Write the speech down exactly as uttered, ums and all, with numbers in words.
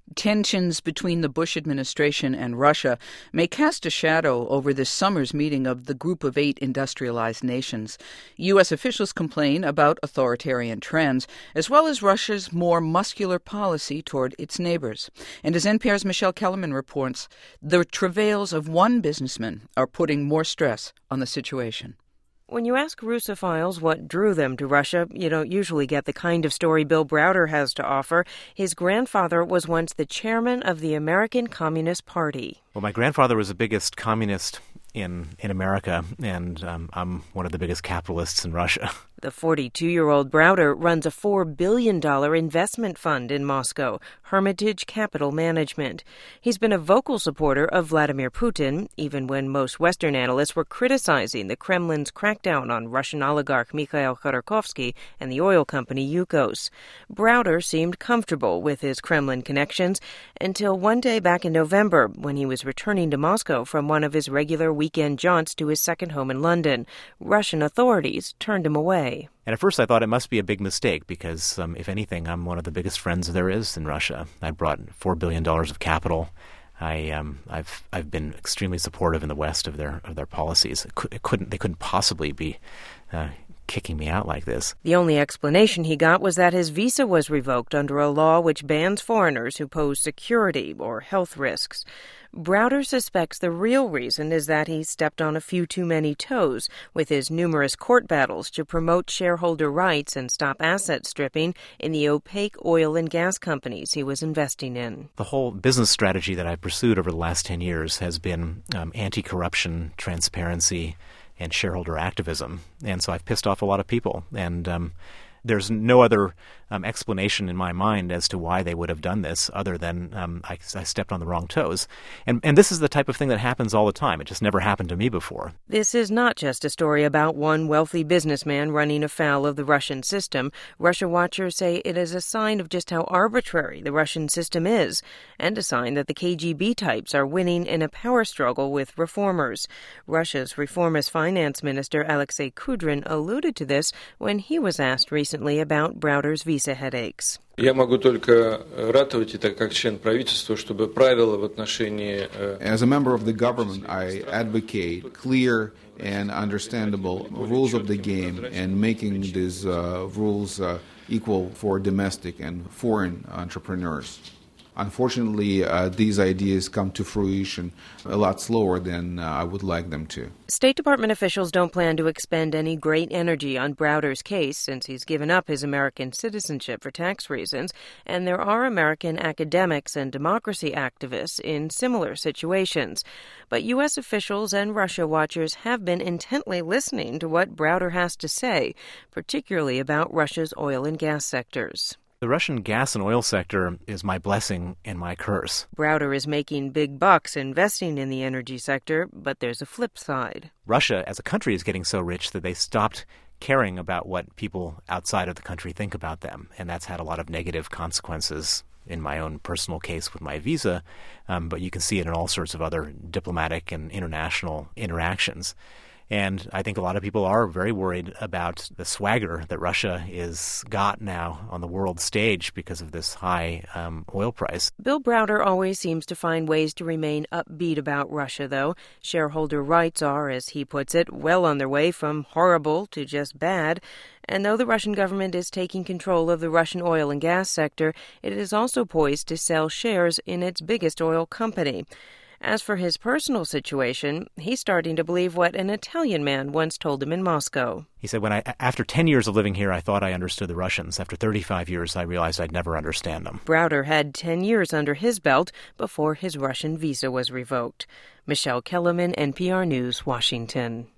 Tensions between the Bush administration and Russia may cast a shadow over this summer's meeting of the Group of Eight industrialized nations. U S officials complain about authoritarian trends, as well as Russia's more muscular policy toward its neighbors. And as N P R's Michelle Kellerman reports, the travails of one businessman are putting more stress on the situation. When you ask Russophiles what drew them to Russia, you don't usually get the kind of story Bill Browder has to offer. His grandfather was once the chairman of the American Communist Party. Well, my grandfather was the biggest communist in, in America, and um, I'm one of the biggest capitalists in Russia. The forty-two-year-old Browder runs a four billion dollars investment fund in Moscow, Hermitage Capital Management. He's been a vocal supporter of Vladimir Putin, even when most Western analysts were criticizing the Kremlin's crackdown on Russian oligarch Mikhail Khodorkovsky and the oil company Yukos. Browder seemed comfortable with his Kremlin connections until one day back in November, when he was returning to Moscow from one of his regular weekend jaunts to his second home in London. Russian authorities turned him away. And at first I thought it must be a big mistake because, um, if anything, I'm one of the biggest friends there is in Russia. I brought four billion dollars of capital. I, um, I've I've been extremely supportive in the West of their of their policies. It, could, it couldn't they couldn't possibly be uh, kicking me out like this. The only explanation he got was that his visa was revoked under a law which bans foreigners who pose security or health risks. Browder suspects the real reason is that he stepped on a few too many toes with his numerous court battles to promote shareholder rights and stop asset stripping in the opaque oil and gas companies he was investing in. The whole business strategy that I've pursued over the last ten years has been um, anti-corruption, transparency, and shareholder activism. And so I've pissed off a lot of people. And um, there's no other um, explanation in my mind as to why they would have done this other than um, I, I stepped on the wrong toes. And, and this is the type of thing that happens all the time. It just never happened to me before. This is not just a story about one wealthy businessman running afoul of the Russian system. Russia watchers say it is a sign of just how arbitrary the Russian system is, and a sign that the K G B types are winning in a power struggle with reformers. Russia's reformist finance minister Alexei Kudrin alluded to this when he was asked recently about Browder's visa headaches. Я могу только ратовать это как член правительства, чтобы правила в отношении... As a member of the government, I advocate clear and understandable rules of the game and making these uh, rules uh, equal for domestic and foreign entrepreneurs. Unfortunately, uh, these ideas come to fruition a lot slower than uh, I would like them to. State Department officials don't plan to expend any great energy on Browder's case since he's given up his American citizenship for tax reasons, and there are American academics and democracy activists in similar situations. But U S officials and Russia watchers have been intently listening to what Browder has to say, particularly about Russia's oil and gas sectors. The Russian gas and oil sector is my blessing and my curse. Browder is making big bucks investing in the energy sector, but there's a flip side. Russia as a country is getting so rich that they stopped caring about what people outside of the country think about them, and that's had a lot of negative consequences in my own personal case with my visa, um, but you can see it in all sorts of other diplomatic and international interactions. And I think a lot of people are very worried about the swagger that Russia is got now on the world stage because of this high um, oil price. Bill Browder always seems to find ways to remain upbeat about Russia, though. Shareholder rights are, as he puts it, well on their way from horrible to just bad. And though the Russian government is taking control of the Russian oil and gas sector, it is also poised to sell shares in its biggest oil company. As for his personal situation, he's starting to believe what an Italian man once told him in Moscow. He said, when I, after ten years of living here, I thought I understood the Russians. After thirty-five years, I realized I'd never understand them. Browder had ten years under his belt before his Russian visa was revoked. Michelle Kellerman, N P R News, Washington.